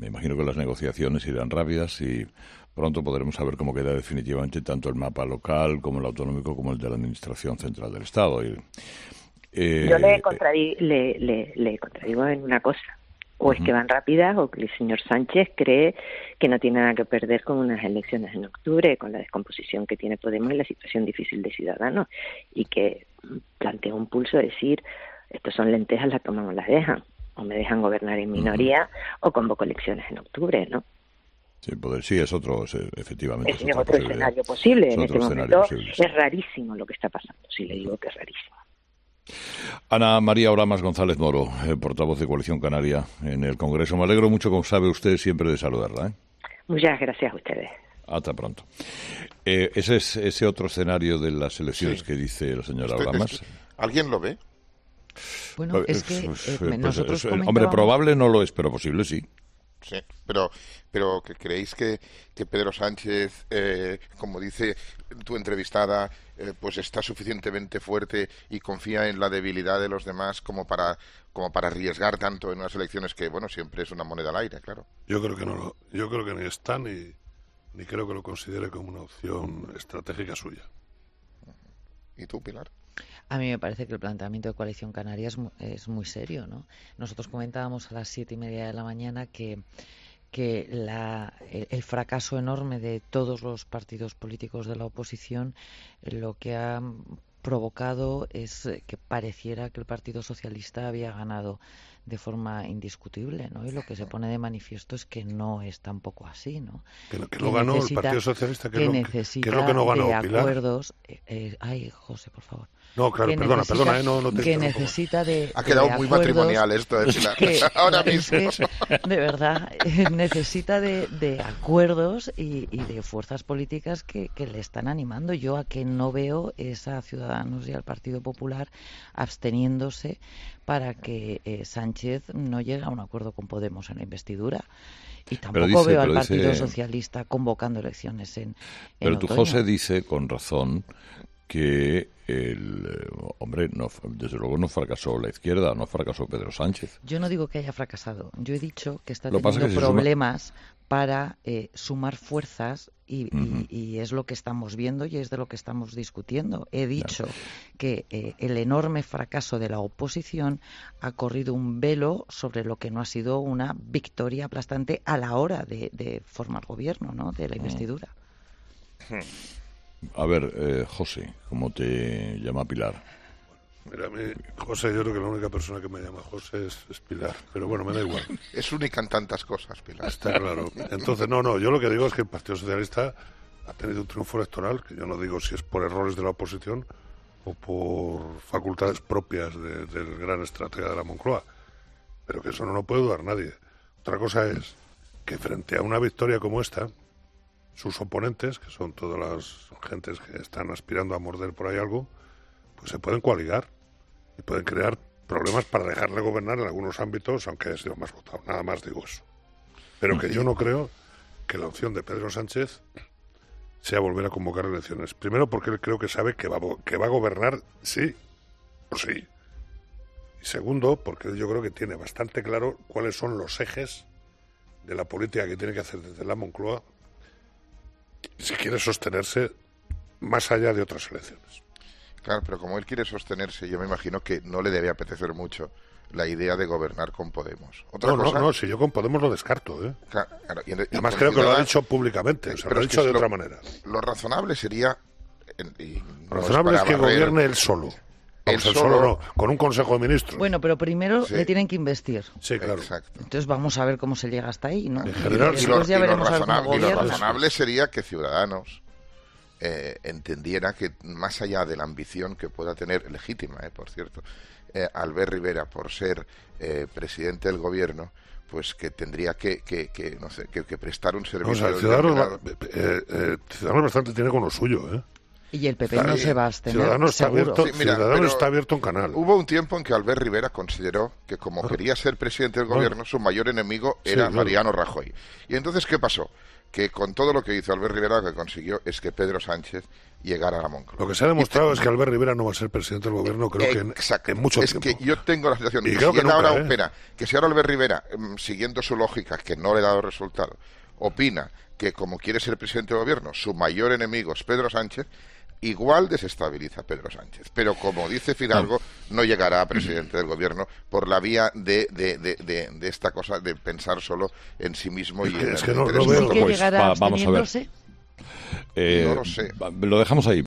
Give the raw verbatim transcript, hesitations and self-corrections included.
me imagino que las negociaciones irán rápidas y pronto podremos saber cómo queda definitivamente tanto el mapa local como el autonómico como el de la Administración Central del Estado. Y, eh, Yo le, contradi le, le, le contradigo en una cosa. O es que van rápidas o que el señor Sánchez cree que no tiene nada que perder con unas elecciones en octubre, con la descomposición que tiene Podemos y la situación difícil de Ciudadanos, y que plantea un pulso de decir, estos son lentejas, las toman o las dejan, o me dejan gobernar en minoría uh-huh. o convoco elecciones en octubre, ¿no? Sí, poder, sí, es otro, es, efectivamente. Es, es otro escenario posible. En este momento posible, sí. Es rarísimo lo que está pasando, si le digo que es rarísimo. Ana María Oramas González Moro, eh, portavoz de Coalición Canaria en el Congreso. Me alegro mucho, como sabe usted, siempre de saludarla. ¿eh? Muchas gracias a ustedes. Hasta pronto. Eh, ese es ese otro escenario de las elecciones sí. que dice la señora Estoy, Oramas. Estoy, ¿Alguien lo ve? Bueno, es que eh, pues, nosotros pues, comentábamos... Hombre, probable no lo es, pero posible sí. Sí, pero, pero ¿que creéis que, que Pedro Sánchez, eh, como dice tu entrevistada, eh, pues está suficientemente fuerte y confía en la debilidad de los demás como para como para arriesgar tanto en unas elecciones que, bueno, siempre es una moneda al aire, claro? Yo creo que no lo, yo creo que ni está ni, ni creo que lo considere como una opción estratégica suya. ¿Y tú, Pilar? A mí me parece que el planteamiento de Coalición Canaria es muy, es muy serio, ¿no? Nosotros comentábamos a las siete y media de la mañana que, que la, el, el fracaso enorme de todos los partidos políticos de la oposición lo que ha provocado es que pareciera que el Partido Socialista había ganado de forma indiscutible, ¿no? Y lo que se pone de manifiesto es que no es tampoco así, ¿no? Que, que, que no ganó el Partido Socialista, que, que, es, lo, necesita que es lo que no ganó, de Pilar. acuerdos, eh, eh, ay, José, por favor. No, claro, que perdona, necesita, perdona, eh, no, no te que necesita de Ha quedado de muy acuerdos, matrimonial esto de Pilar. que, Ahora mismo. mismo. Que, de verdad, eh, necesita de, de acuerdos y, y de fuerzas políticas que, que le están animando. Yo a que no veo es a Ciudadanos y al Partido Popular absteniéndose para que eh, Sánchez no llegue a un acuerdo con Podemos en la investidura. Y tampoco dice, veo al Partido dice... Socialista convocando elecciones en, en Pero tu otoño. José dice, con razón, que el hombre, no, desde luego no fracasó la izquierda, no fracasó Pedro Sánchez. Yo no digo que haya fracasado, yo he dicho que está Lo teniendo que que problemas suma... para eh, sumar fuerzas y, uh-huh. y, y es lo que estamos viendo y es de lo que estamos discutiendo. He dicho claro. que eh, el enorme fracaso de la oposición ha corrido un velo sobre lo que no ha sido una victoria aplastante a la hora de, de formar gobierno, ¿no? De la investidura. Uh-huh. A ver, eh, José, ¿cómo te llama Pilar? Mira, a mí, José, yo creo que la única persona que me llama José es, es Pilar, pero bueno, me da igual. Es única en tantas cosas, Pilar. Está claro. Entonces, no, no, yo lo que digo es que el Partido Socialista ha tenido un triunfo electoral, que yo no digo si es por errores de la oposición o por facultades propias de, del gran estratega de la Moncloa, pero que eso no lo puede dudar nadie. Otra cosa es que frente a una victoria como esta, sus oponentes, que son todas las gentes que están aspirando a morder por ahí algo, pues se pueden coaligar y pueden crear problemas para dejarle gobernar en algunos ámbitos, aunque haya sido más votado. Nada más digo eso. Pero que yo no creo que la opción de Pedro Sánchez sea volver a convocar elecciones. Primero porque él creo que sabe que va, que va a gobernar sí o sí. Y segundo, porque yo creo que tiene bastante claro cuáles son los ejes de la política que tiene que hacer desde la Moncloa si quiere sostenerse más allá de otras elecciones. Claro, pero como él quiere sostenerse, yo me imagino que no le debe apetecer mucho la idea de gobernar con Podemos. ¿Otra no, cosa? no, no, si yo con Podemos lo descarto, ¿eh? Claro, y, y además creo que lo ha dicho públicamente, o sea, lo ha dicho de lo, otra manera. Lo razonable sería... Y lo razonable no es, es que barrer, gobierne él solo. Vamos, él solo, solo no, con un Consejo de Ministros. Bueno, pero primero sí. le tienen que investir. Sí, claro. Exacto. Entonces vamos a ver cómo se llega hasta ahí, ¿no? En general, y, y, lo, ya y, lo razonable, y lo razonable sería que Ciudadanos eh, entendiera que más allá de la ambición que pueda tener, legítima, eh, por cierto, eh, Albert Rivera por ser eh, presidente del gobierno, pues que tendría que, que, que no sé, que, que prestar un servicio. O sea, Ciudadanos, eh, eh, Ciudadanos bastante tiene con lo suyo, ¿eh? Y el P P no se va a abstener, Ciudadanos está abierto, sí, mira, Ciudadanos está abierto un canal. Hubo un tiempo en que Albert Rivera consideró que como quería ser presidente del gobierno, su mayor enemigo era sí, claro. Mariano Rajoy. Y entonces, ¿qué pasó? que con todo lo que hizo Albert Rivera, lo que consiguió es que Pedro Sánchez llegara a la Moncloa. Lo que se ha demostrado es que Albert Rivera no va a ser presidente del gobierno, creo que en, en mucho es tiempo. Es que yo tengo la sensación, y que creo si que nunca, ahora ¿eh? opina, que si ahora Albert Rivera, siguiendo su lógica, que no le ha dado resultado, opina que como quiere ser presidente del gobierno, su mayor enemigo es Pedro Sánchez, igual desestabiliza a Pedro Sánchez. Pero como dice Fidalgo, no llegará a presidente del gobierno por la vía de, de, de, de, de esta cosa de pensar solo en sí mismo. Es y que, en es el que no, interés no veo. ¿Por qué Pues, llegará va- vamos a ver. absteniéndose? Eh, No lo sé. Lo dejamos ahí.